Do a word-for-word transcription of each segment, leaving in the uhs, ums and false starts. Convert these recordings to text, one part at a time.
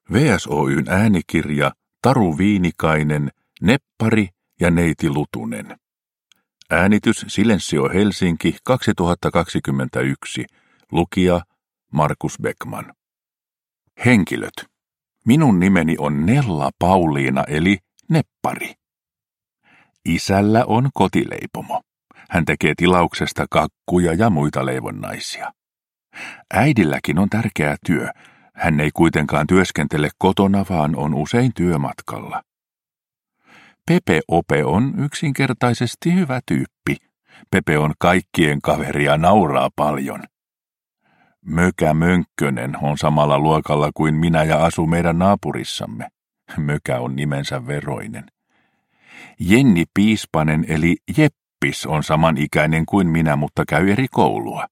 V S O:n äänikirja Taru Viinikainen, Neppari ja neiti Lutunen. Äänitys Silensio Helsinki kaksituhattakaksikymmentäyksi. Lukija Markus Beckman. Henkilöt. Minun nimeni on Nella Pauliina eli Neppari. Isällä on kotileipomo. Hän tekee tilauksesta kakkuja ja muita leivonnaisia. Äidilläkin on tärkeä työ. Hän ei kuitenkaan työskentele kotona, vaan on usein työmatkalla. Pepe Ope on yksinkertaisesti hyvä tyyppi. Pepe on kaikkien kaveri ja nauraa paljon. Mökä Mönkkönen on samalla luokalla kuin minä ja asuu meidän naapurissamme. Mökä on nimensä veroinen. Jenni Piispanen eli Jeppis on samanikäinen kuin minä, mutta käy eri koulua.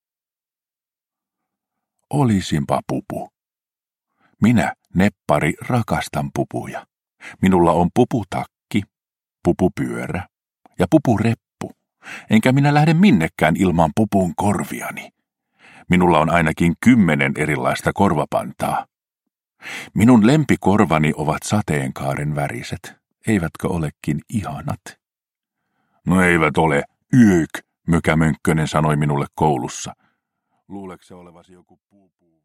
Olisinpa pupu. Minä, Neppari, rakastan pupuja. Minulla on puputakki, pupupyörä ja pupureppu, enkä minä lähde minnekään ilman pupun korviani. Minulla on ainakin kymmenen erilaista korvapantaa. Minun lempikorvani ovat sateenkaaren väriset, eivätkö olekin ihanat? No eivät ole, yök, Mökä Mönkkönen sanoi minulle koulussa. Luuleeko se olevasi joku pupu?